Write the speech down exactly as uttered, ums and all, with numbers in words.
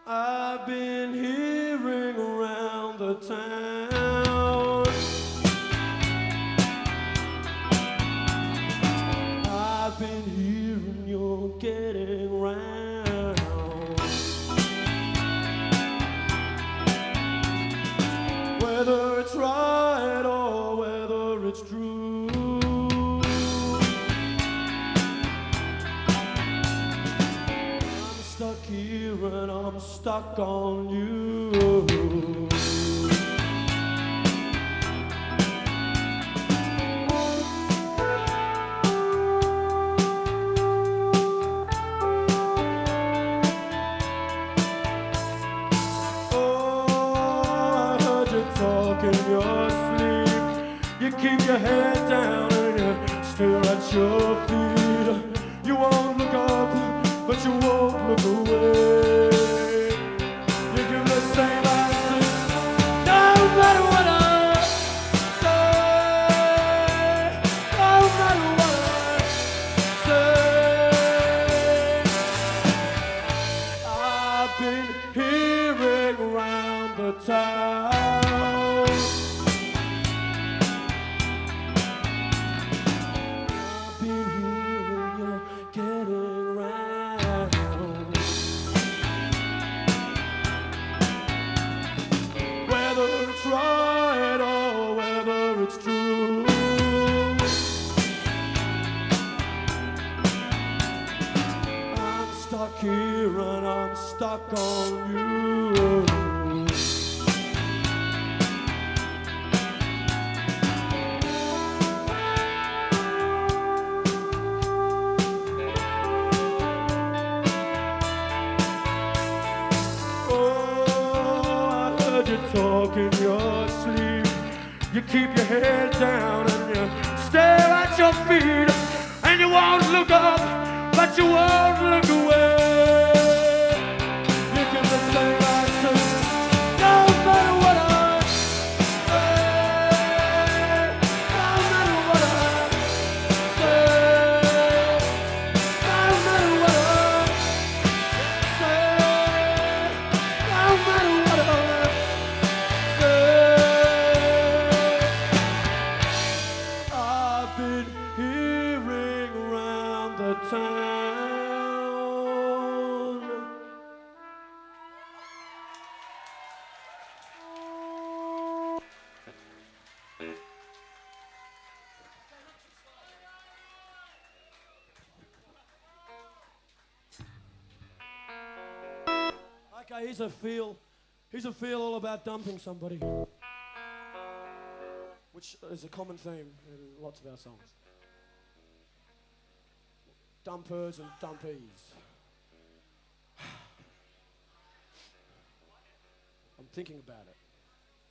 I've been hearing around the town. I've been hearing you're getting round. Whether it's right or whether it's true, I'm stuck here and I'm stuck on you. Talk in your sleep, you keep your head down and you stare at your feet. You won't look up, but you won't look away. You give the same answer, no matter what I say, no matter what I say. I've been hearing around the town. Right or whether it's true, I'm stuck here and I'm stuck on you. Oh, I heard you talk in your sleep. You keep your head down and you stare at your feet. And you won't look up, but you won't look away. You give the same answer, no matter what I say, no matter what I say, no matter what I say, no matter what I I've been hearing around the town. Okay, here's a feel. Here's a feel all about dumping somebody, which is a common theme in lots of our songs. Dumpers and dumpees. I'm thinking about it.